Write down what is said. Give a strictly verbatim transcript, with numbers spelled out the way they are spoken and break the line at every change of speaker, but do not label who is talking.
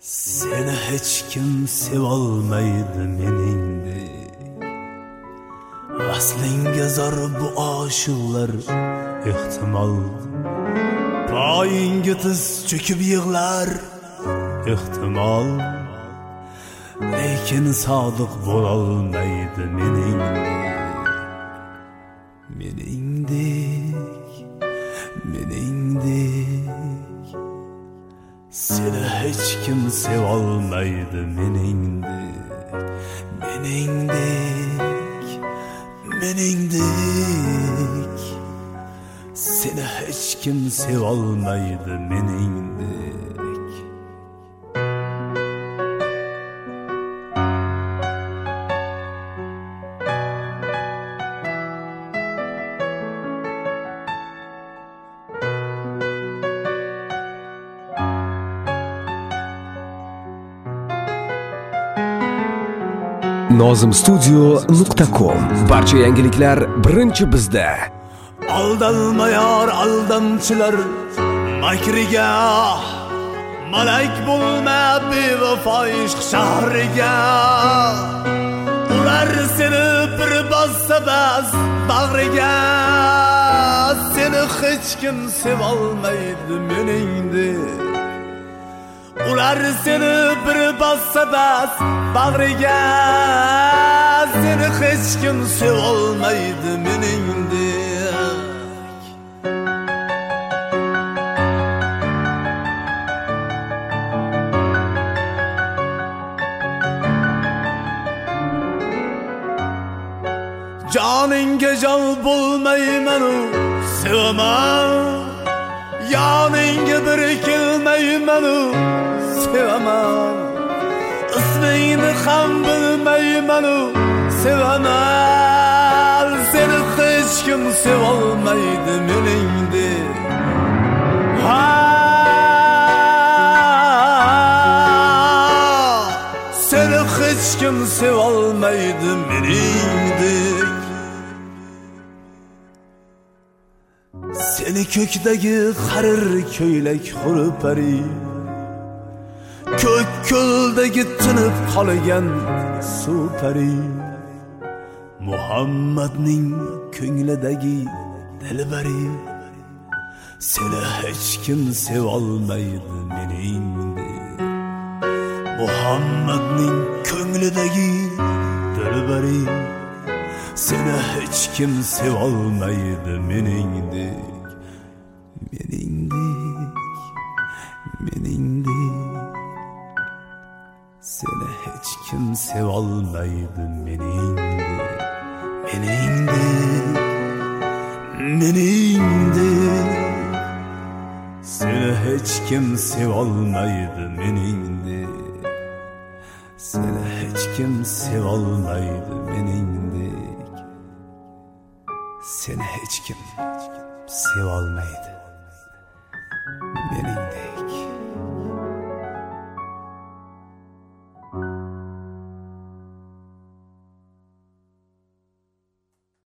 Seni hech kim sevolmaydi meningdek. Vaslinga zor bu oshiqlar ehtimol. Poyingga tiz cho'kib yig'lar ehtimol. Lekin sodiq bo'lolmaydi meningdek. Meningdek, meningdek. Seni hech kim sevolmaydi meningdek. Meningdek, meningdek. Seni hech kim sevolmaydi meningdek.
nozim studio nuqta com. Barcha yangiliklar birinchi bizda.
Aldalmayar aldamchilar makriga, malak bo'lma bevafo ishq shahriga. Ular seni bir bossa bas bag'riga. Seni hech kim sevolmaydi meningdek. Ular seni bir bossa bas bag'riga. Seni hech kim sevolmaydi meningdek. Caningga jon bo'lmayman-u sevaman. Yoningga bir kelmayman-u sevaman. Ismingni ham bilmayman-u sevaman. Seni hech kim sevolmaydi meningdek. Ha, seni hech kim sevolmaydi meningdek. Seni ko'kdagi qarir ko'ylak xurpari, ko'k ko'ldagi tinib qolgan supari. Muhammadning ko'nglidagi dilbari. Seni hech kim sevolmaydi meningdek. Muhammadning ko'nglidagi dilbari. Seni hech kim sevolmaydi meningdek. Meningdek, meningdek. Seni hech kim sevolmaydi meningdek. Meningdek, meningdek. Seni hech kim sevolmaydi meningdek. Seni hech kim sevolmaydi meningdek. Seni hech kim sevolmaydi.